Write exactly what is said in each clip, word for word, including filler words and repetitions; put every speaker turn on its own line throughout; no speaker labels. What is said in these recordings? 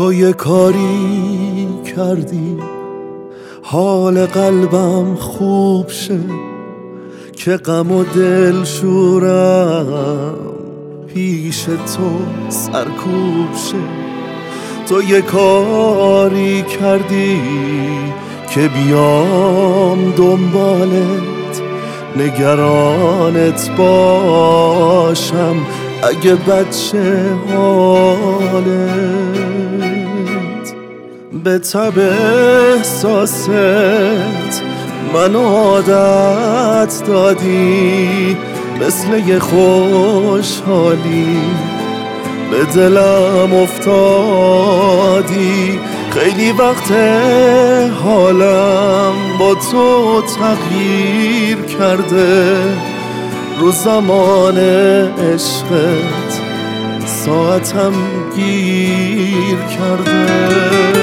تو یه کاری کردی حال قلبم خوب شه، که غم و دل شورم پیش تو سرکوب شه. تو یه کاری کردی که بیام دنبالت، نگرانت باشم اگه بچه حالت. به تب احساست منو عادت دادی، مثل یه خوشحالی به دلم افتادی. خیلی وقت حالم با تو تغییر کرده، رو زمان عشقت ساعتم گیر کرده.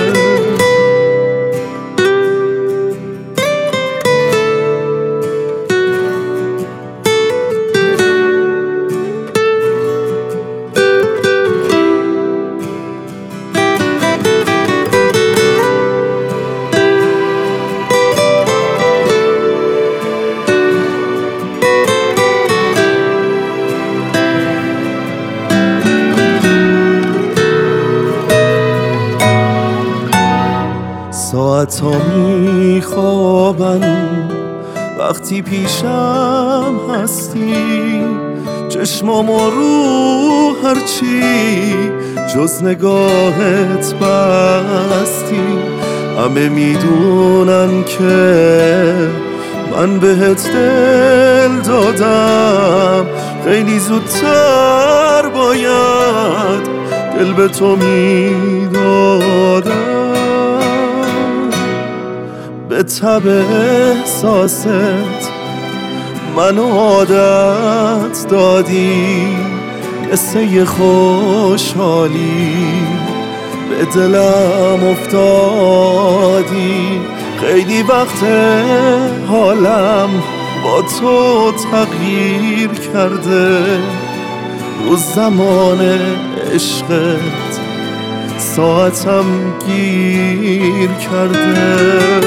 ساعت ها می خوابن وقتی پیشم هستی، چشمامو رو هرچی جز نگاهت بستی. همه میدونن که من بهت دل دادم، خیلی زودتر باید دل به تو میدادم. به تب احساست منو عادت دادی، مثل یه خوشحالی به دلم افتادی. خیلی وقت حالم با تو تغییر کرده، رو زمان عشقت ساعتم گیر کرده.